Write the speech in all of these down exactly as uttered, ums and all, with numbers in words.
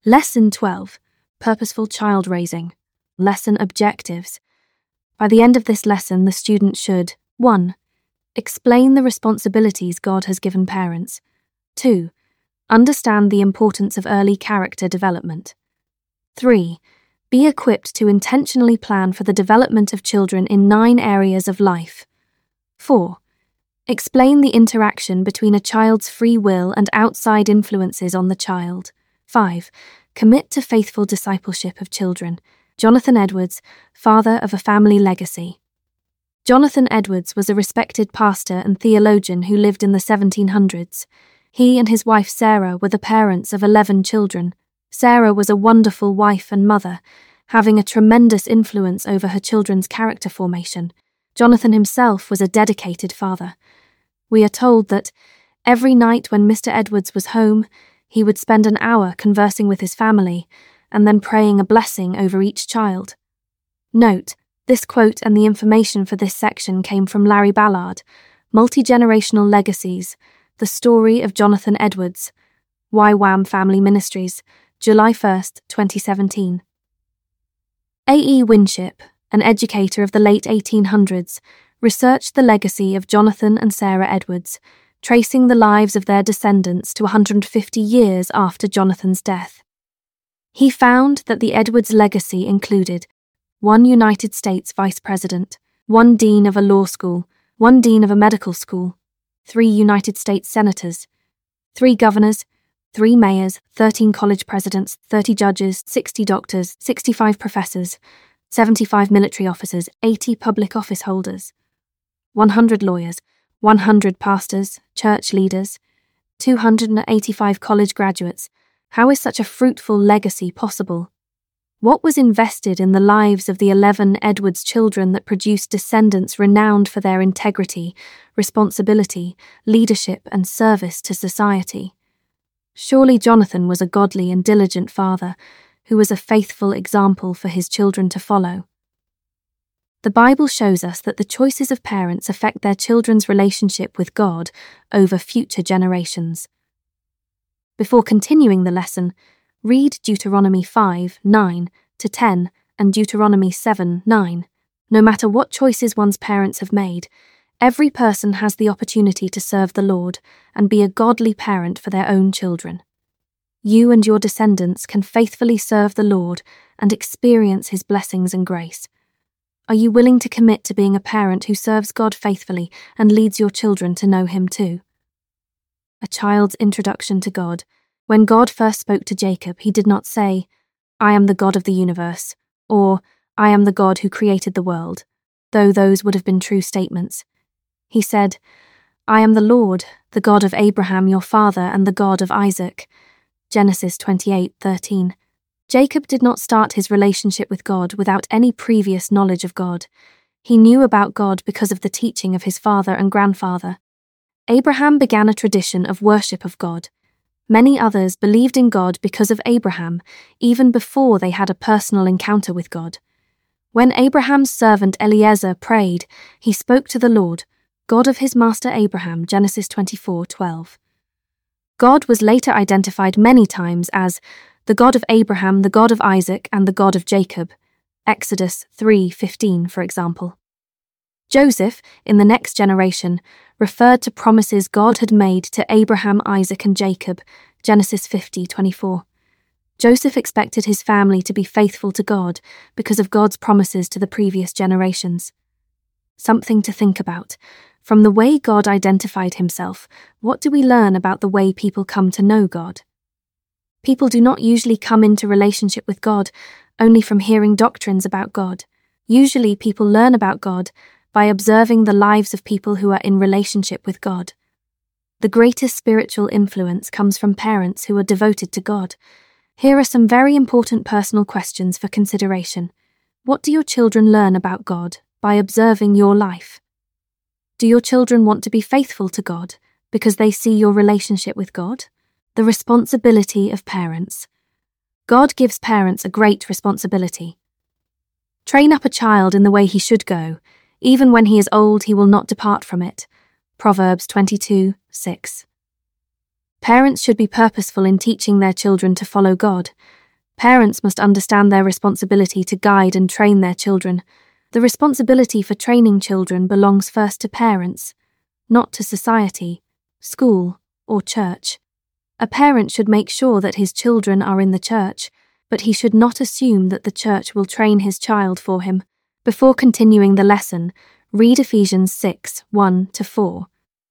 Lesson twelve. Purposeful Child Raising. Lesson Objectives. By the end of this lesson, the student should one. Explain the responsibilities God has given parents. two. Understand the importance of early character development. three. Be equipped to intentionally plan for the development of children in nine areas of life. four. Explain the interaction between a child's free will and outside influences on the child. five. Commit to faithful discipleship of children. Jonathan Edwards, father of a family legacy. Jonathan Edwards was a respected pastor and theologian who lived in the seventeen hundreds. He and his wife Sarah were the parents of eleven children. Sarah was a wonderful wife and mother, having a tremendous influence over her children's character formation. Jonathan himself was a dedicated father. We are told that every night when Mister Edwards was home, he would spend an hour conversing with his family and then praying a blessing over each child. Note, this quote and the information for this section came from Larry Ballard, Multi-Generational Legacies, The Story of Jonathan Edwards, Y WAM Family Ministries, July first, twenty seventeen. A E Winship, an educator of the late eighteen hundreds, researched the legacy of Jonathan and Sarah Edwards, tracing the lives of their descendants to one hundred fifty years after Jonathan's death. He found that the Edwards legacy included one United States Vice President, one Dean of a law school, one Dean of a medical school, three United States Senators, three governors, three mayors, thirteen college presidents, thirty judges, sixty doctors, sixty-five professors, seventy-five military officers, eighty public office holders, one hundred lawyers, one hundred pastors, church leaders, two hundred eighty-five college graduates. How is such a fruitful legacy possible? What was invested in the lives of the eleven Edwards children that produced descendants renowned for their integrity, responsibility, leadership, and service to society? Surely Jonathan was a godly and diligent father who was a faithful example for his children to follow. The Bible shows us that the choices of parents affect their children's relationship with God over future generations. Before continuing the lesson, read Deuteronomy five, nine to ten and Deuteronomy seven, nine. No matter what choices one's parents have made, every person has the opportunity to serve the Lord and be a godly parent for their own children. You and your descendants can faithfully serve the Lord and experience His blessings and grace. Are you willing to commit to being a parent who serves God faithfully and leads your children to know Him too? A child's introduction to God. When God first spoke to Jacob, He did not say, "I am the God of the universe," or "I am the God who created the world," though those would have been true statements. He said, "I am the Lord, the God of Abraham your father and the God of Isaac." Genesis twenty-eight, thirteen. Jacob did not start his relationship with God without any previous knowledge of God. He knew about God because of the teaching of his father and grandfather. Abraham began a tradition of worship of God. Many others believed in God because of Abraham, even before they had a personal encounter with God. When Abraham's servant Eliezer prayed, he spoke to the Lord, God of his master Abraham, Genesis twenty-four, twelve. God was later identified many times as the God of Abraham, the God of Isaac, and the God of Jacob, Exodus three fifteen, for example. Joseph, in the next generation, referred to promises God had made to Abraham, Isaac, and Jacob, Genesis fifty, twenty-four. Joseph expected his family to be faithful to God because of God's promises to the previous generations. Something to think about. From the way God identified Himself, what do we learn about the way people come to know God? People do not usually come into relationship with God only from hearing doctrines about God. Usually people learn about God by observing the lives of people who are in relationship with God. The greatest spiritual influence comes from parents who are devoted to God. Here are some very important personal questions for consideration. What do your children learn about God by observing your life? Do your children want to be faithful to God because they see your relationship with God? The responsibility of parents. God gives parents a great responsibility. Train up a child in the way he should go. Even when he is old, he will not depart from it. Proverbs twenty-two, six. Parents should be purposeful in teaching their children to follow God. Parents must understand their responsibility to guide and train their children. The responsibility for training children belongs first to parents, not to society, school, or church. A parent should make sure that his children are in the church, but he should not assume that the church will train his child for him. Before continuing the lesson, read Ephesians six, one to four.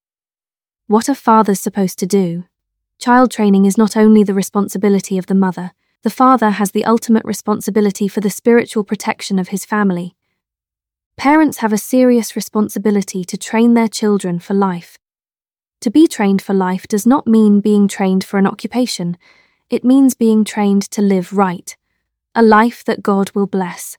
What are fathers supposed to do? Child training is not only the responsibility of the mother. The father has the ultimate responsibility for the spiritual protection of his family. Parents have a serious responsibility to train their children for life. To be trained for life does not mean being trained for an occupation. It means being trained to live right, a life that God will bless.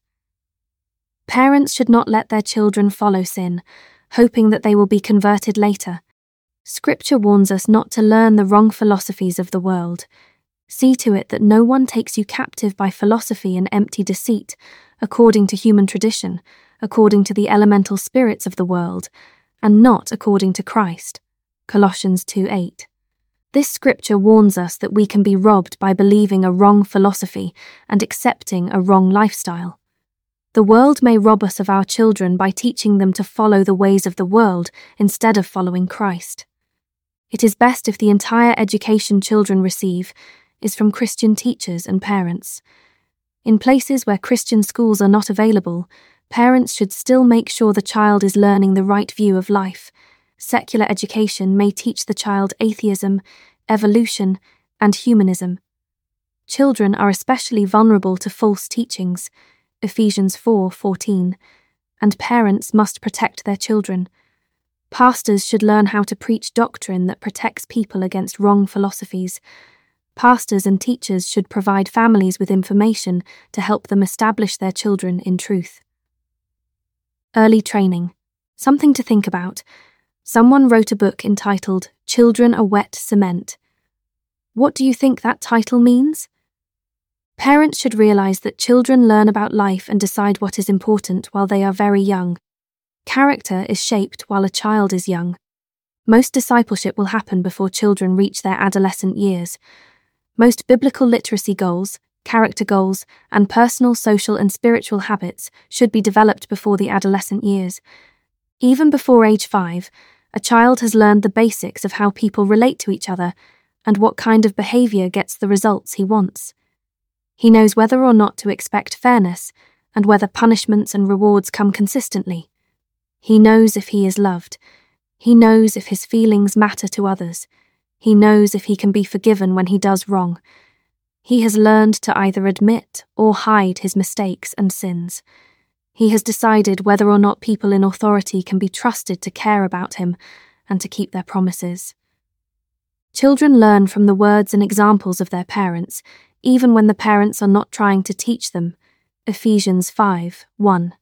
Parents should not let their children follow sin, hoping that they will be converted later. Scripture warns us not to learn the wrong philosophies of the world. See to it that no one takes you captive by philosophy and empty deceit, according to human tradition, according to the elemental spirits of the world, and not according to Christ. Colossians two eight. This scripture warns us that we can be robbed by believing a wrong philosophy and accepting a wrong lifestyle. The world may rob us of our children by teaching them to follow the ways of the world instead of following Christ. It is best if the entire education children receive is from Christian teachers and parents. In places where Christian schools are not available, parents should still make sure the child is learning the right view of life. Secular education may teach the child atheism, evolution, and humanism. Children are especially vulnerable to false teachings, Ephesians four fourteen, and parents must protect their children. Pastors should learn how to preach doctrine that protects people against wrong philosophies. Pastors and teachers should provide families with information to help them establish their children in truth. Early training. Something to think about. Someone wrote a book entitled Children Are Wet Cement. What do you think that title means? Parents should realize that children learn about life and decide what is important while they are very young. Character is shaped while a child is young. Most discipleship will happen before children reach their adolescent years. Most biblical literacy goals, character goals, and personal, social, and spiritual habits should be developed before the adolescent years. Even before age five, a child has learned the basics of how people relate to each other and what kind of behavior gets the results he wants. He knows whether or not to expect fairness and whether punishments and rewards come consistently. He knows if he is loved. He knows if his feelings matter to others. He knows if he can be forgiven when he does wrong. He has learned to either admit or hide his mistakes and sins. He has decided whether or not people in authority can be trusted to care about him and to keep their promises. Children learn from the words and examples of their parents, even when the parents are not trying to teach them. Ephesians five one.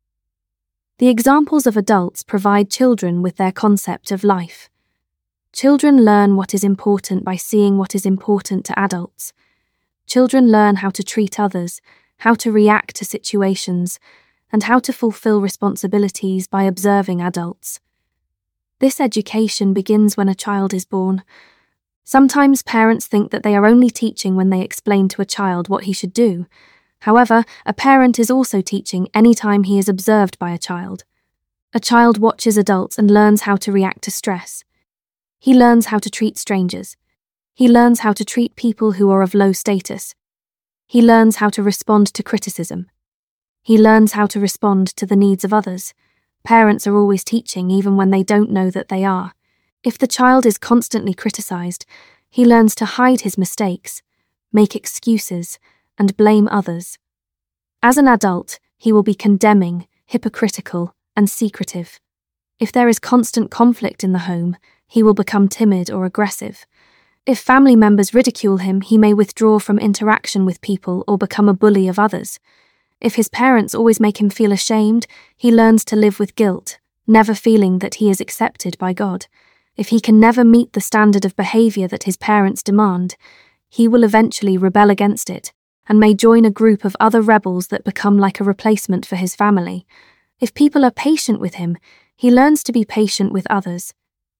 The examples of adults provide children with their concept of life. Children learn what is important by seeing what is important to adults. Children learn how to treat others, how to react to situations, and how to fulfill responsibilities by observing adults. This education begins when a child is born. Sometimes parents think that they are only teaching when they explain to a child what he should do. However, a parent is also teaching any time he is observed by a child. A child watches adults and learns how to react to stress. He learns how to treat strangers. He learns how to treat people who are of low status. He learns how to respond to criticism. He learns how to respond to the needs of others. Parents are always teaching even when they don't know that they are. If the child is constantly criticized, he learns to hide his mistakes, make excuses, and blame others. As an adult, he will be condemning, hypocritical, and secretive. If there is constant conflict in the home, he will become timid or aggressive. If family members ridicule him, he may withdraw from interaction with people or become a bully of others. If his parents always make him feel ashamed, he learns to live with guilt, never feeling that he is accepted by God. If he can never meet the standard of behavior that his parents demand, he will eventually rebel against it and may join a group of other rebels that become like a replacement for his family. If people are patient with him, he learns to be patient with others.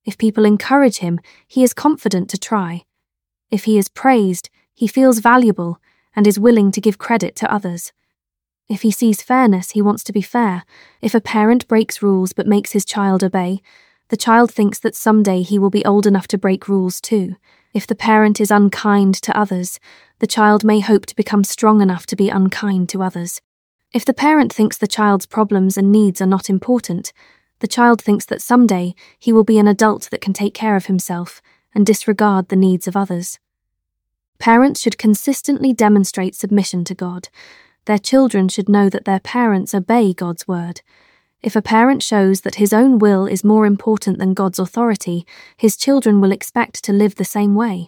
If people encourage him, he is confident to try. If he is praised, he feels valuable and is willing to give credit to others. If he sees fairness, he wants to be fair. If a parent breaks rules but makes his child obey, the child thinks that someday he will be old enough to break rules too. If the parent is unkind to others, the child may hope to become strong enough to be unkind to others. If the parent thinks the child's problems and needs are not important, the child thinks that someday he will be an adult that can take care of himself and disregard the needs of others. Parents should consistently demonstrate submission to God. Their children should know that their parents obey God's word. If a parent shows that his own will is more important than God's authority, his children will expect to live the same way.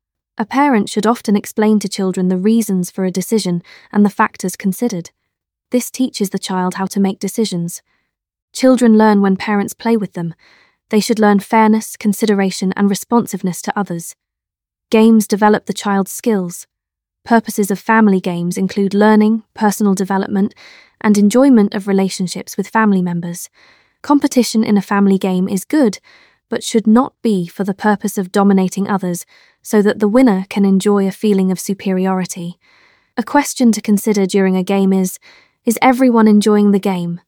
A parent should often explain to children the reasons for a decision and the factors considered. This teaches the child how to make decisions. Children learn when parents play with them. They should learn fairness, consideration, and responsiveness to others. Games develop the child's skills. Purposes of family games include learning, personal development, and enjoyment of relationships with family members. Competition in a family game is good, but should not be for the purpose of dominating others so that the winner can enjoy a feeling of superiority. A question to consider during a game is, is everyone enjoying the game?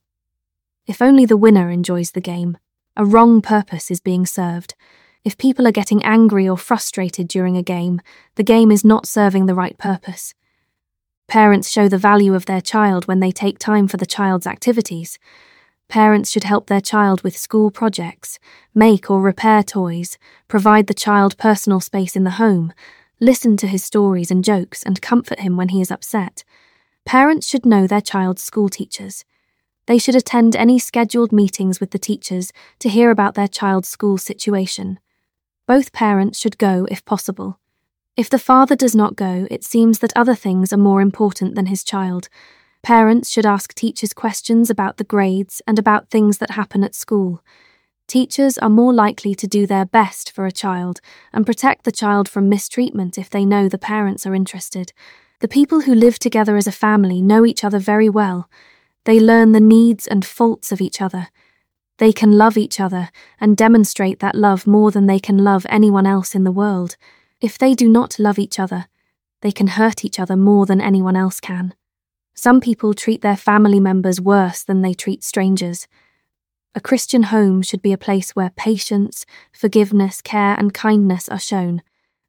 If only the winner enjoys the game, a wrong purpose is being served. If people are getting angry or frustrated during a game, the game is not serving the right purpose. Parents show the value of their child when they take time for the child's activities. Parents should help their child with school projects, make or repair toys, provide the child personal space in the home, listen to his stories and jokes, and comfort him when he is upset. Parents should know their child's school teachers. They should attend any scheduled meetings with the teachers to hear about their child's school situation. Both parents should go if possible. If the father does not go, it seems that other things are more important than his child. Parents should ask teachers questions about the grades and about things that happen at school. Teachers are more likely to do their best for a child and protect the child from mistreatment if they know the parents are interested. The people who live together as a family know each other very well. They learn the needs and faults of each other. They can love each other and demonstrate that love more than they can love anyone else in the world. If they do not love each other, they can hurt each other more than anyone else can. Some people treat their family members worse than they treat strangers. A Christian home should be a place where patience, forgiveness, care, and kindness are shown.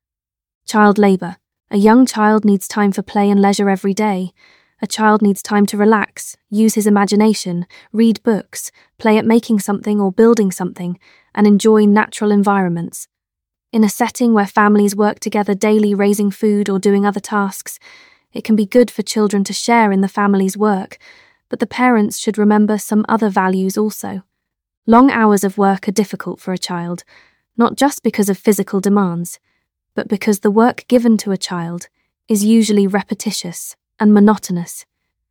Child labour. A young child needs time for play and leisure every day. A child needs time to relax, use his imagination, read books, play at making something or building something, and enjoy natural environments. In a setting where families work together daily raising food or doing other tasks, it can be good for children to share in the family's work, but the parents should remember some other values also. Long hours of work are difficult for a child, not just because of physical demands, but because the work given to a child is usually repetitious and monotonous.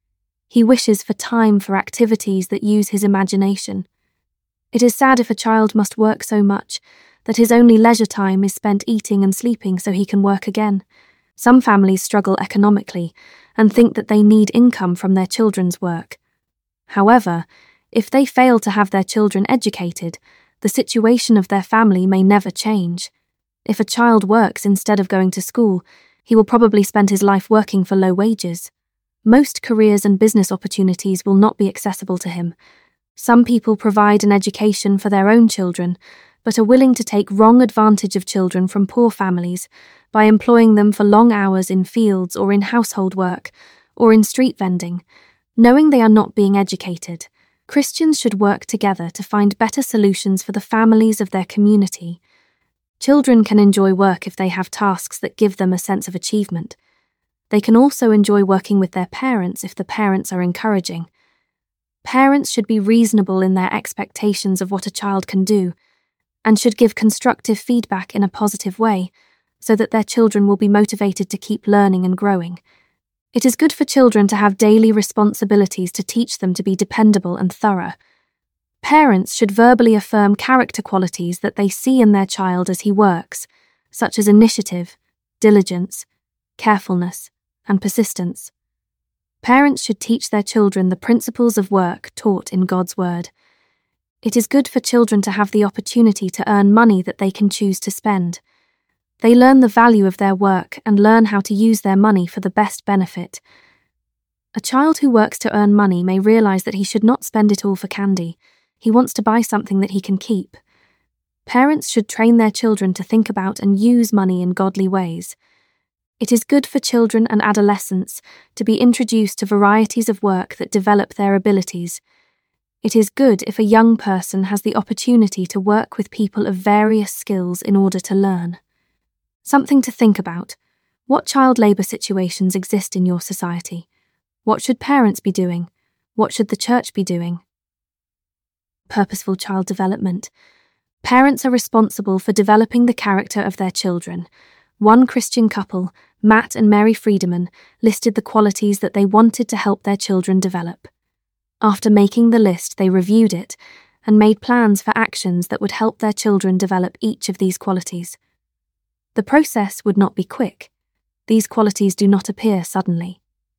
He wishes for time for activities that use his imagination. It is sad if a child must work so much that his only leisure time is spent eating and sleeping so he can work again. Some families struggle economically and think that they need income from their children's work. However, if they fail to have their children educated, the situation of their family may never change. If a child works instead of going to school, he will probably spend his life working for low wages. Most careers and business opportunities will not be accessible to him. Some people provide an education for their own children, but are willing to take wrong advantage of children from poor families by employing them for long hours in fields or in household work or in street vending. Knowing they are not being educated, Christians should work together to find better solutions for the families of their community. Children can enjoy work if they have tasks that give them a sense of achievement. They can also enjoy working with their parents if the parents are encouraging. Parents should be reasonable in their expectations of what a child can do, and should give constructive feedback in a positive way, so that their children will be motivated to keep learning and growing. It is good for children to have daily responsibilities to teach them to be dependable and thorough. Parents should verbally affirm character qualities that they see in their child as he works, such as initiative, diligence, carefulness, and persistence. Parents should teach their children the principles of work taught in God's Word. It is good for children to have the opportunity to earn money that they can choose to spend. They learn the value of their work and learn how to use their money for the best benefit. A child who works to earn money may realize that he should not spend it all for candy. He wants to buy something that he can keep. Parents should train their children to think about and use money in godly ways. It is good for children and adolescents to be introduced to varieties of work that develop their abilities. It is good if a young person has the opportunity to work with people of various skills in order to learn. Something to think about. What child labour situations exist in your society? What should parents be doing? What should the church be doing? Purposeful child development. Parents are responsible for developing the character of their children. One Christian couple, Matt and Mary Friedemann, listed the qualities that they wanted to help their children develop. After making the list, they reviewed it and made plans for actions that would help their children develop each of these qualities. The process would not be quick. These qualities do not appear suddenly.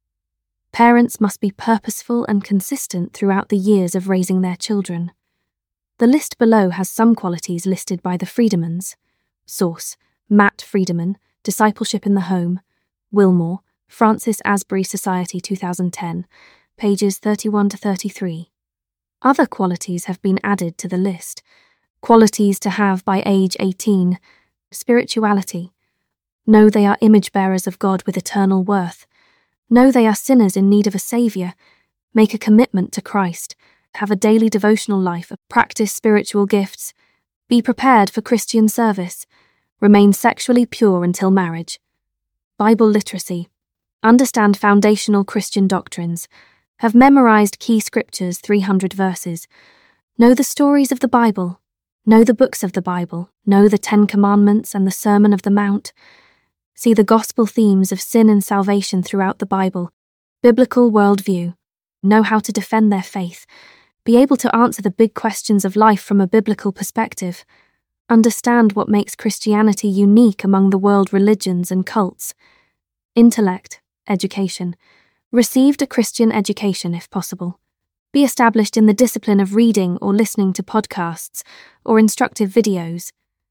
Parents must be purposeful and consistent throughout the years of raising their children. The list below has some qualities listed by the Friedemanns. Source: Matt Friedemann, Discipleship in the Home, Wilmore, Francis Asbury Society two thousand ten, pages thirty-one to thirty-three. Other qualities have been added to the list. Qualities to have by age eighteen. Spirituality. Know they are image bearers of God with eternal worth. Know they are sinners in need of a Saviour. Make a commitment to Christ. Have a daily devotional life. Practice spiritual gifts. Be prepared for Christian service. Remain sexually pure until marriage. Bible literacy. Understand foundational Christian doctrines. Have memorized key scriptures, three hundred verses. Know the stories of the Bible. Know the books of the Bible. Know the Ten Commandments and the Sermon of the Mount. See the gospel themes of sin and salvation throughout the Bible. Biblical worldview. Know how to defend their faith. Be able to answer the big questions of life from a biblical perspective. Understand what makes Christianity unique among the world religions and cults. Intellect, education. Received a Christian education if possible. Be established in the discipline of reading or listening to podcasts or instructive videos.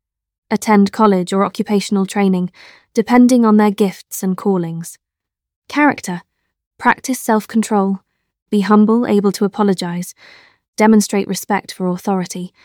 Attend college or occupational training, depending on their gifts and callings. Character. Practice self-control. Be humble, able to apologize. Demonstrate respect for authority.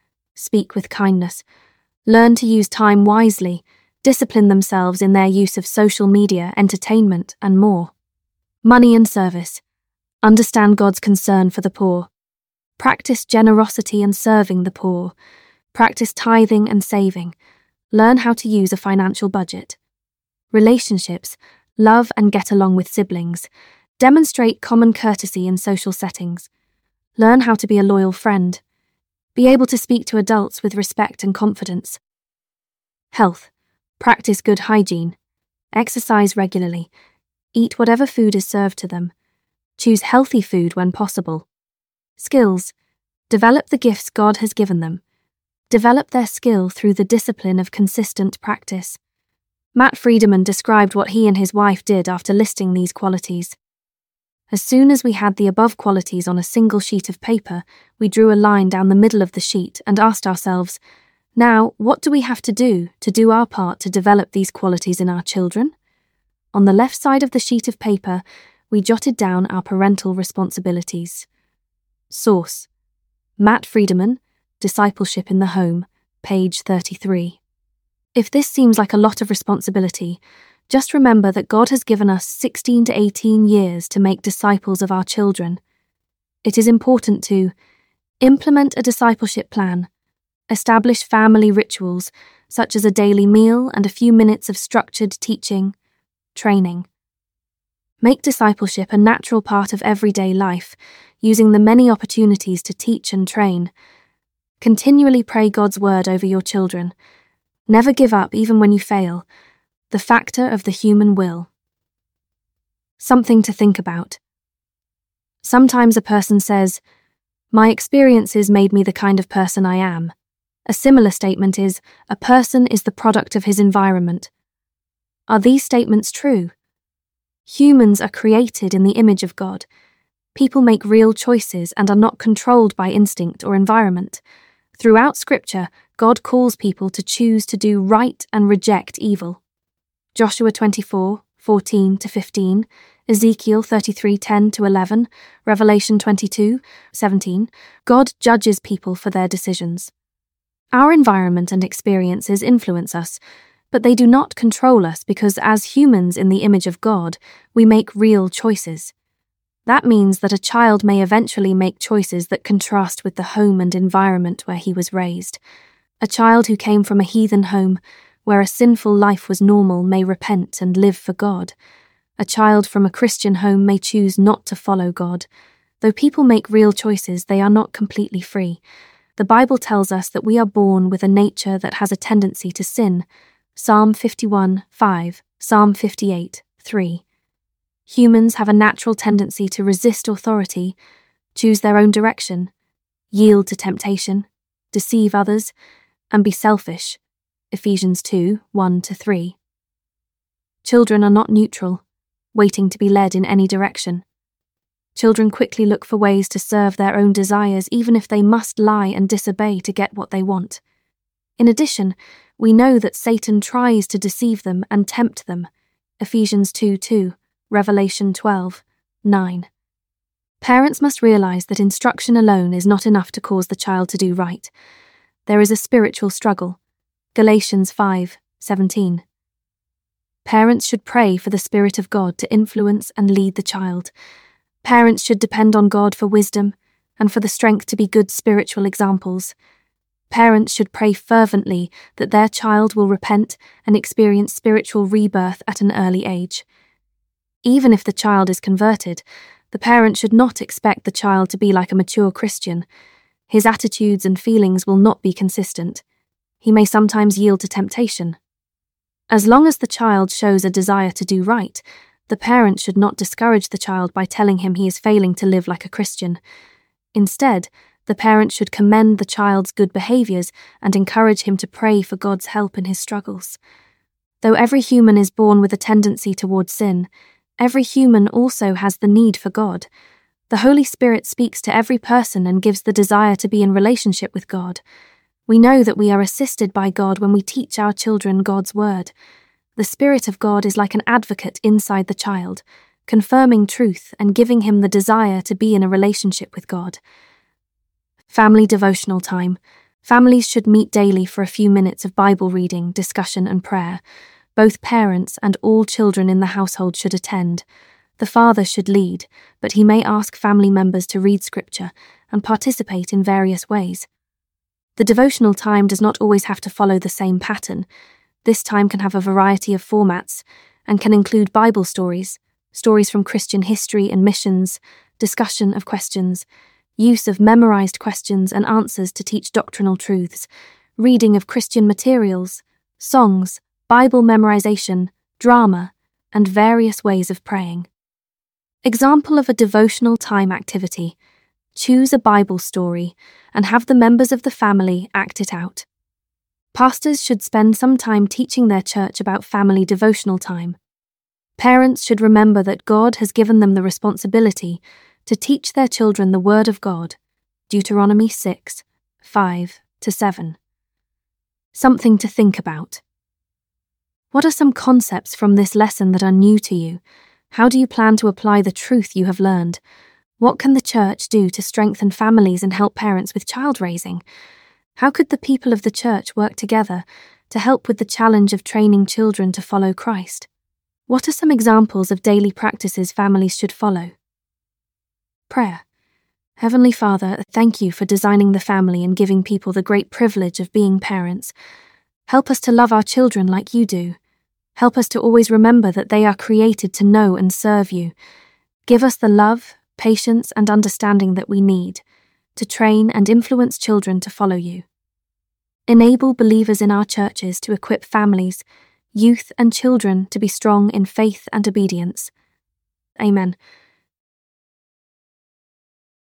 Speak with kindness. Learn to use time wisely. Discipline themselves in their use of social media, entertainment, and more. Money and service. Understand God's concern for the poor. Practice generosity and serving the poor. Practice tithing and saving. Learn how to use a financial budget. Relationships. Love and get along with siblings. Demonstrate common courtesy in social settings. Learn how to be a loyal friend. Be able to speak to adults with respect and confidence. Health. Practice good hygiene. Exercise regularly. Eat whatever food is served to them. Choose healthy food when possible. Skills. Develop the gifts God has given them. Develop their skill through the discipline of consistent practice. Matt Friedemann described what he and his wife did after listing these qualities. As soon as we had the above qualities on a single sheet of paper, we drew a line down the middle of the sheet and asked ourselves, now, what do we have to do to do our part to develop these qualities in our children? On the left side of the sheet of paper, we jotted down our parental responsibilities. Source: Matt Friedemann, Discipleship in the Home, page thirty-three. If this seems like a lot of responsibility, just remember that God has given us sixteen to eighteen years to make disciples of our children. It is important to implement a discipleship plan, establish family rituals such as a daily meal and a few minutes of structured teaching, training. Make discipleship a natural part of everyday life, using the many opportunities to teach and train. Continually pray God's word over your children. Never give up even when you fail. The factor of the human will. Something to think about. Sometimes a person says, "My experiences made me the kind of person I am." A similar statement is, "A person is the product of his environment." Are these statements true? Humans are created in the image of God. People make real choices and are not controlled by instinct or environment. Throughout Scripture, God calls people to choose to do right and reject evil. Joshua twenty-four, fourteen to fifteen, Ezekiel thirty-three, ten to eleven, Revelation twenty-two, seventeen. God judges people for their decisions. Our environment and experiences influence us, but they do not control us because as humans in the image of God, we make real choices. That means that a child may eventually make choices that contrast with the home and environment where he was raised. A child who came from a heathen home, where a sinful life was normal, may repent and live for God. A child from a Christian home may choose not to follow God. Though people make real choices, they are not completely free. The Bible tells us that we are born with a nature that has a tendency to sin. Psalm fifty-one, five, Psalm fifty-eight, three. Humans have a natural tendency to resist authority, choose their own direction, yield to temptation, deceive others, and be selfish. Ephesians two, one to three. Children are not neutral, waiting to be led in any direction. Children quickly look for ways to serve their own desires, even if they must lie and disobey to get what they want. In addition, we know that Satan tries to deceive them and tempt them. Ephesians two, two. Revelation twelve, nine. Parents must realize that instruction alone is not enough to cause the child to do right. There is a spiritual struggle. Galatians five, seventeen. Parents should pray for the Spirit of God to influence and lead the child. Parents should depend on God for wisdom and for the strength to be good spiritual examples. Parents should pray fervently that their child will repent and experience spiritual rebirth at an early age. Even if the child is converted, the parent should not expect the child to be like a mature Christian. His attitudes and feelings will not be consistent. He may sometimes yield to temptation. As long as the child shows a desire to do right, the parent should not discourage the child by telling him he is failing to live like a Christian. Instead, the parent should commend the child's good behaviors and encourage him to pray for God's help in his struggles. Though every human is born with a tendency toward sin, every human also has the need for God. The Holy Spirit speaks to every person and gives the desire to be in relationship with God. We know that we are assisted by God when we teach our children God's word. The Spirit of God is like an advocate inside the child, confirming truth and giving him the desire to be in a relationship with God. Family devotional time. Families should meet daily for a few minutes of Bible reading, discussion, and prayer. Both parents and all children in the household should attend. The father should lead, but he may ask family members to read scripture and participate in various ways. The devotional time does not always have to follow the same pattern. This time can have a variety of formats and can include Bible stories, stories from Christian history and missions, discussion of questions, use of memorized questions and answers to teach doctrinal truths, reading of Christian materials, songs, Bible memorization, drama, and various ways of praying. Example of a devotional time activity: choose a Bible story and have the members of the family act it out. Pastors should spend some time teaching their church about family devotional time. Parents should remember that God has given them the responsibility to teach their children the Word of God. Deuteronomy six, five to seven. Something to think about. What are some concepts from this lesson that are new to you? How do you plan to apply the truth you have learned? What can the church do to strengthen families and help parents with child raising? How could the people of the church work together to help with the challenge of training children to follow Christ? What are some examples of daily practices families should follow? Prayer. Heavenly Father, thank you for designing the family and giving people the great privilege of being parents. Help us to love our children like you do. Help us to always remember that they are created to know and serve you. Give us the love, patience, and understanding that we need to train and influence children to follow you. Enable believers in our churches to equip families, youth, and children to be strong in faith and obedience. Amen.